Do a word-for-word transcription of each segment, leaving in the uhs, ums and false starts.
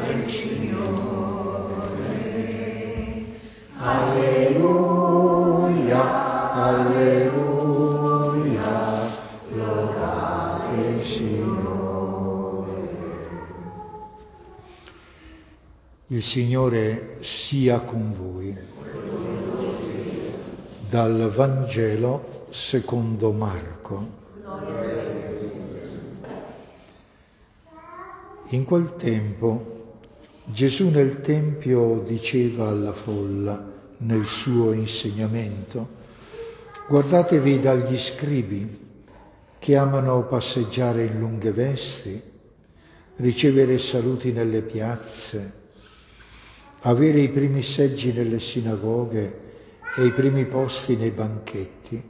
il Signore. Alleluia, alleluia, lodate il Signore. Il Signore sia con voi. Dal Vangelo secondo Marco. In quel tempo Gesù nel Tempio diceva alla folla nel suo insegnamento: guardatevi dagli scribi che amano passeggiare in lunghe vesti, ricevere saluti nelle piazze, avere i primi seggi nelle sinagoghe e i primi posti nei banchetti.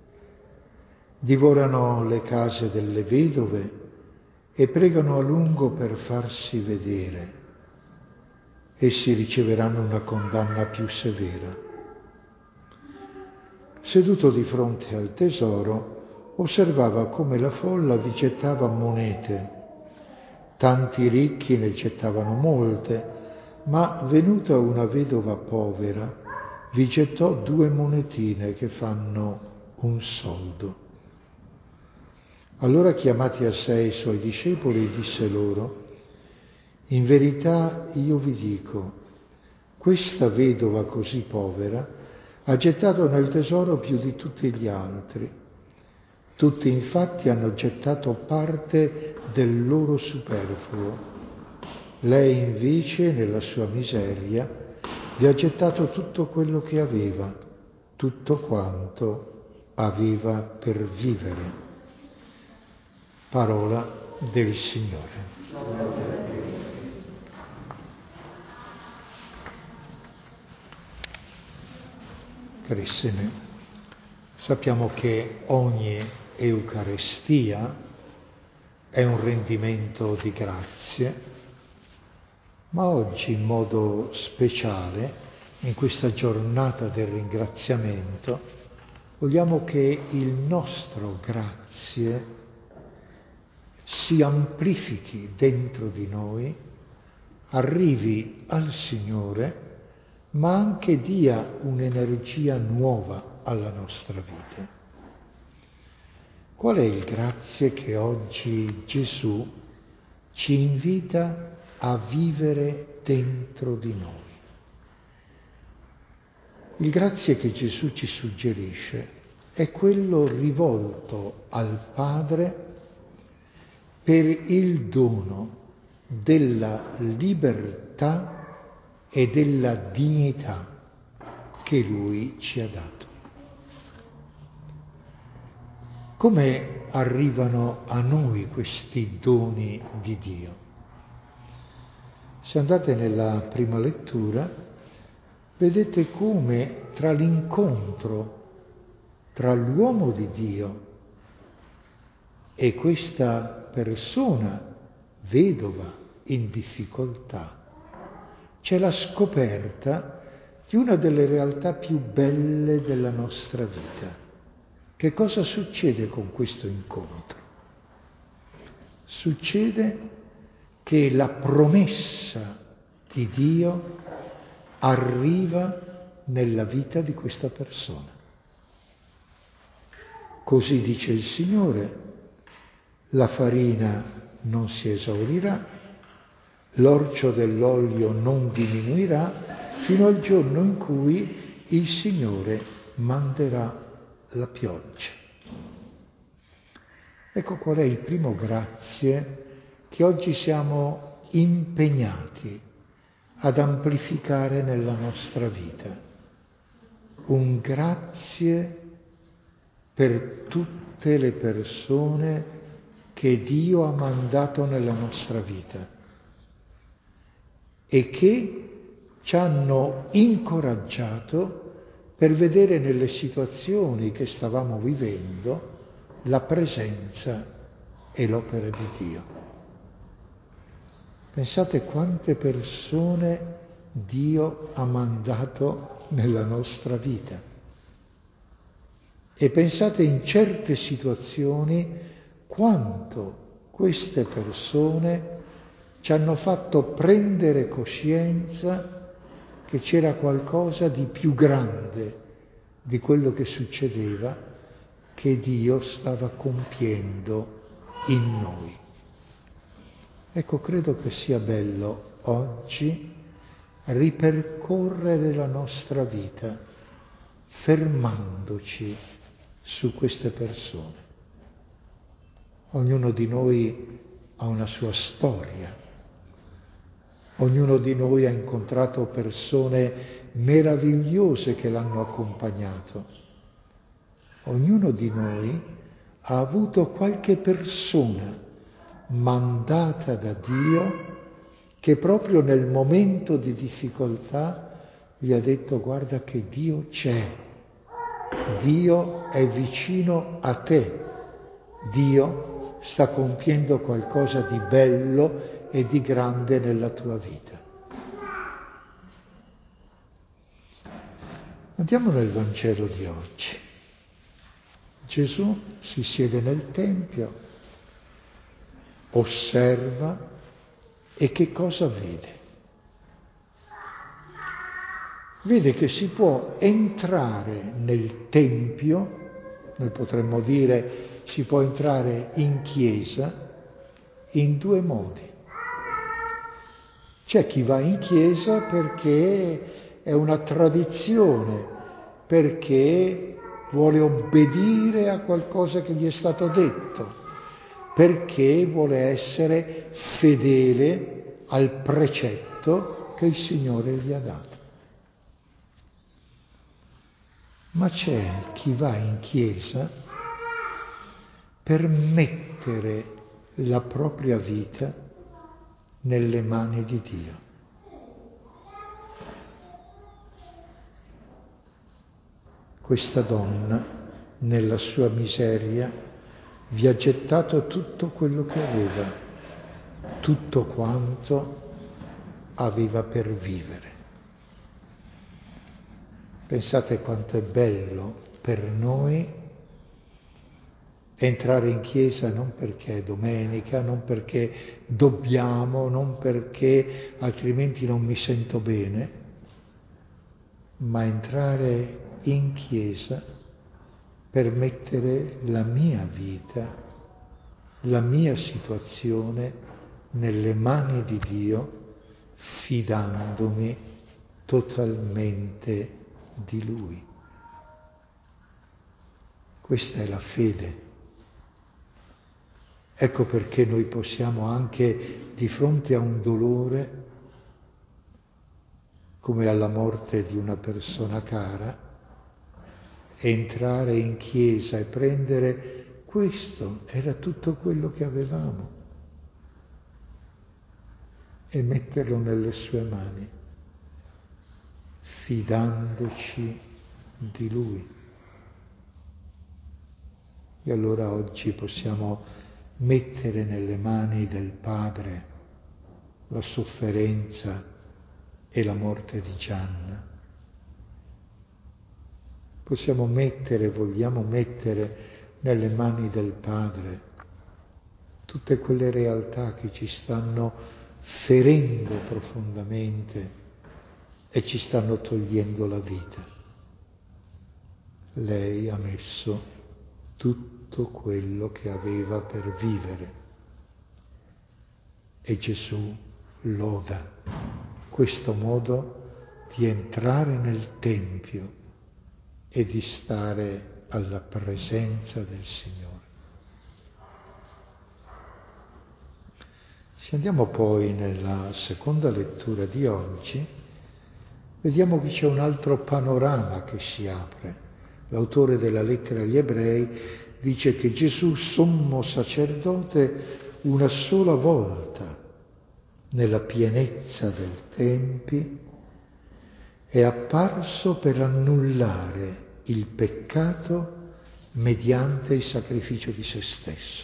Divorano le case delle vedove e pregano a lungo per farsi vedere. Essi riceveranno una condanna più severa. Seduto di fronte al tesoro, osservava come la folla vi gettava monete. Tanti ricchi ne gettavano molte, ma venuta una vedova povera, vi gettò due monetine che fanno un soldo. Allora, chiamati a sé i suoi discepoli, disse loro: in verità io vi dico, questa vedova così povera ha gettato nel tesoro più di tutti gli altri. Tutti infatti hanno gettato parte del loro superfluo. Lei invece, nella sua miseria, vi ha gettato tutto quello che aveva, tutto quanto aveva per vivere. Parola del Signore. Carissimi, sappiamo che ogni Eucaristia è un rendimento di grazie, ma oggi in modo speciale, in questa giornata del ringraziamento, vogliamo che il nostro grazie si amplifichi dentro di noi, arrivi al Signore, ma anche dia un'energia nuova alla nostra vita. Qual è il grazie che oggi Gesù ci invita a vivere dentro di noi? Il grazie che Gesù ci suggerisce è quello rivolto al Padre per il dono della libertà e della dignità che Lui ci ha dato. Come arrivano a noi questi doni di Dio? Se andate nella prima lettura, vedete come tra l'incontro tra l'uomo di Dio e questa persona vedova in difficoltà c'è la scoperta di una delle realtà più belle della nostra vita. Che cosa succede con questo incontro? Succede che la promessa di Dio arriva nella vita di questa persona. Così dice il Signore: la farina non si esaurirà, l'orcio dell'olio non diminuirà, fino al giorno in cui il Signore manderà la pioggia. Ecco qual è il primo grazie che oggi siamo impegnati ad amplificare nella nostra vita. Un grazie per tutte le persone che Dio ha mandato nella nostra vita e che ci hanno incoraggiato per vedere nelle situazioni che stavamo vivendo la presenza e l'opera di Dio. Pensate quante persone Dio ha mandato nella nostra vita e pensate in certe situazioni quanto queste persone ci hanno fatto prendere coscienza che c'era qualcosa di più grande di quello che succedeva, che Dio stava compiendo in noi. Ecco, credo che sia bello oggi ripercorrere la nostra vita fermandoci su queste persone. Ognuno di noi ha una sua storia, ognuno di noi ha incontrato persone meravigliose che l'hanno accompagnato, ognuno di noi ha avuto qualche persona mandata da Dio che proprio nel momento di difficoltà gli ha detto: guarda che Dio c'è, Dio è vicino a te, Dio sta compiendo qualcosa di bello e di grande nella tua vita. Andiamo nel Vangelo di oggi. Gesù si siede nel Tempio, osserva e che cosa vede? Vede che si può entrare nel Tempio, noi potremmo dire si può entrare in chiesa in due modi. C'è chi va in chiesa perché è una tradizione, perché vuole obbedire a qualcosa che gli è stato detto, perché vuole essere fedele al precetto che il Signore gli ha dato. Ma c'è chi va in chiesa per mettere la propria vita nelle mani di Dio. Questa donna, nella sua miseria, vi ha gettato tutto quello che aveva, tutto quanto aveva per vivere. Pensate quanto è bello per noi entrare in chiesa non perché è domenica, non perché dobbiamo, non perché altrimenti non mi sento bene, ma entrare in chiesa per mettere la mia vita, la mia situazione nelle mani di Dio, fidandomi totalmente di Lui. Questa è la fede. Ecco perché noi possiamo anche di fronte a un dolore, come alla morte di una persona cara, entrare in chiesa e prendere questo, era tutto quello che avevamo, e metterlo nelle sue mani, fidandoci di Lui. E allora oggi possiamo mettere nelle mani del Padre la sofferenza e la morte di Gianna. Possiamo mettere, vogliamo mettere nelle mani del Padre tutte quelle realtà che ci stanno ferendo profondamente e ci stanno togliendo la vita. Lei ha messo tutto quello che aveva per vivere e Gesù loda questo modo di entrare nel Tempio e di stare alla presenza del Signore. Se andiamo poi nella seconda lettura di oggi, vediamo che c'è un altro panorama che si apre. L'autore della lettera agli Ebrei dice che Gesù, sommo sacerdote, una sola volta nella pienezza del tempi, è apparso per annullare il peccato mediante il sacrificio di se stesso.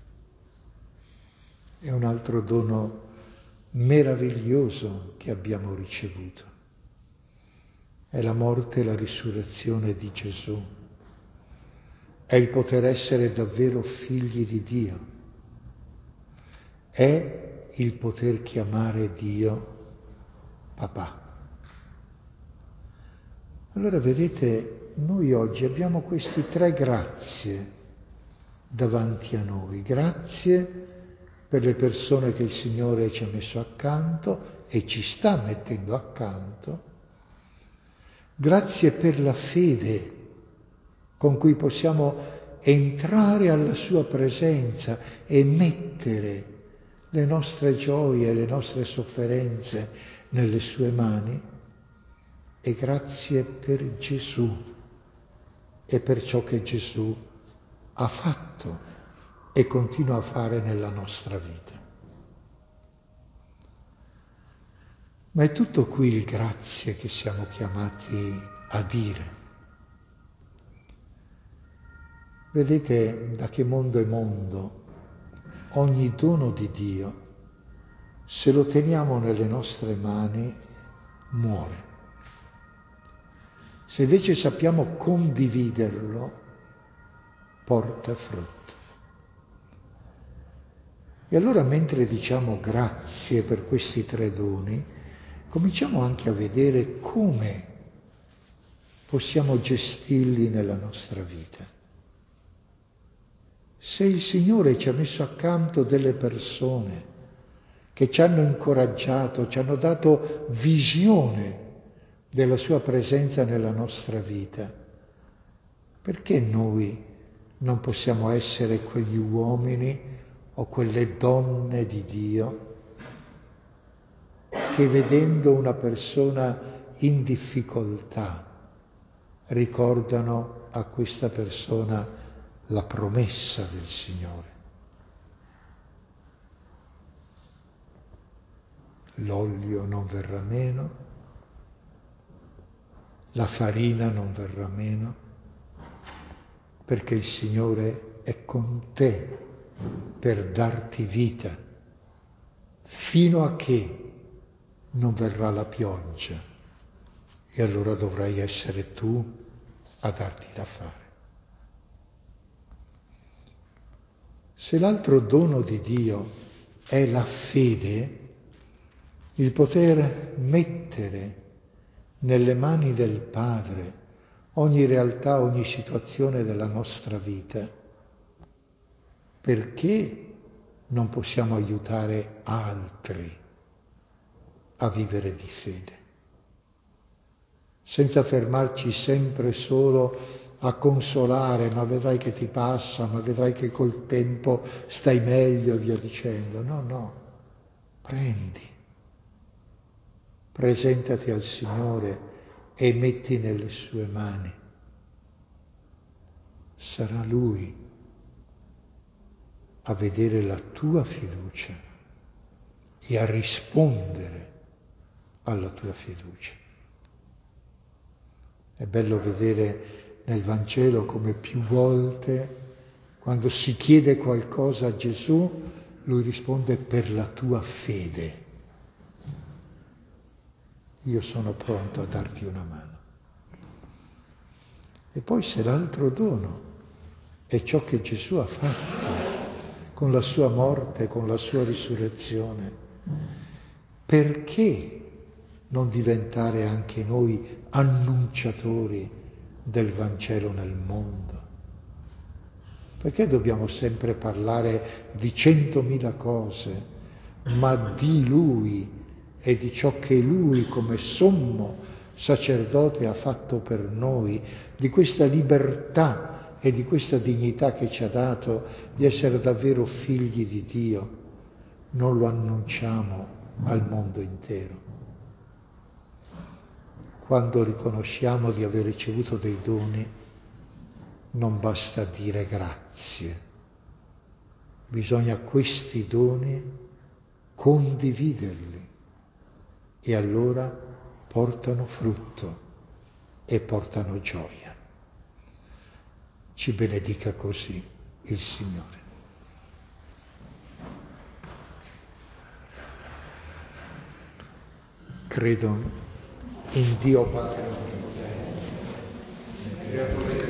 È un altro dono meraviglioso che abbiamo ricevuto. È la morte e la risurrezione di Gesù. È il poter essere davvero figli di Dio. È il poter chiamare Dio papà. Allora vedete, noi oggi abbiamo queste tre grazie davanti a noi. Grazie per le persone che il Signore ci ha messo accanto e ci sta mettendo accanto. Grazie per la fede con cui possiamo entrare alla sua presenza e mettere le nostre gioie, le nostre sofferenze nelle sue mani. E grazie per Gesù e per ciò che Gesù ha fatto e continua a fare nella nostra vita. Ma è tutto qui il grazie che siamo chiamati a dire. Vedete da che mondo è mondo, ogni dono di Dio, se lo teniamo nelle nostre mani, muore. Se invece sappiamo condividerlo, porta frutto. E allora mentre diciamo grazie per questi tre doni, cominciamo anche a vedere come possiamo gestirli nella nostra vita. Se il Signore ci ha messo accanto delle persone che ci hanno incoraggiato, ci hanno dato visione della sua presenza nella nostra vita, perché noi non possiamo essere quegli uomini o quelle donne di Dio che vedendo una persona in difficoltà ricordano a questa persona la promessa del Signore? L'olio non verrà meno, la farina non verrà meno, perché il Signore è con te per darti vita, fino a che non verrà la pioggia, e allora dovrai essere tu a darti da fare. Se l'altro dono di Dio è la fede, il poter mettere nelle mani del Padre ogni realtà, ogni situazione della nostra vita, perché non possiamo aiutare altri a vivere di fede, senza fermarci sempre solo a consolare, ma vedrai che ti passa, ma vedrai che col tempo stai meglio, via dicendo. No, no, prendi, presentati al Signore e metti nelle sue mani. Sarà Lui a vedere la tua fiducia e a rispondere alla tua fiducia. È bello vedere nel Vangelo come più volte, quando si chiede qualcosa a Gesù, Lui risponde: per la tua fede io sono pronto a darti una mano. E poi se l'altro dono è ciò che Gesù ha fatto con la sua morte, con la sua risurrezione, perché non diventare anche noi annunciatori del Vangelo nel mondo? Perché dobbiamo sempre parlare di centomila cose, ma di Lui e di ciò che Lui come sommo sacerdote ha fatto per noi, di questa libertà e di questa dignità che ci ha dato di essere davvero figli di Dio? Non lo annunciamo al mondo intero. Quando riconosciamo di aver ricevuto dei doni, non basta dire grazie. Bisogna questi doni condividerli e allora portano frutto e portano gioia. Ci benedica così il Signore. Credo in Dio Padre Onnipotente, Creatore